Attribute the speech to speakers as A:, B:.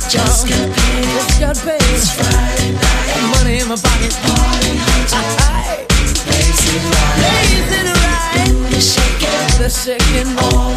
A: Just got paid. It's Friday night. Money in my pocket. Party hard. Lazy ride. Lazy ride. You're shaking. The shaking.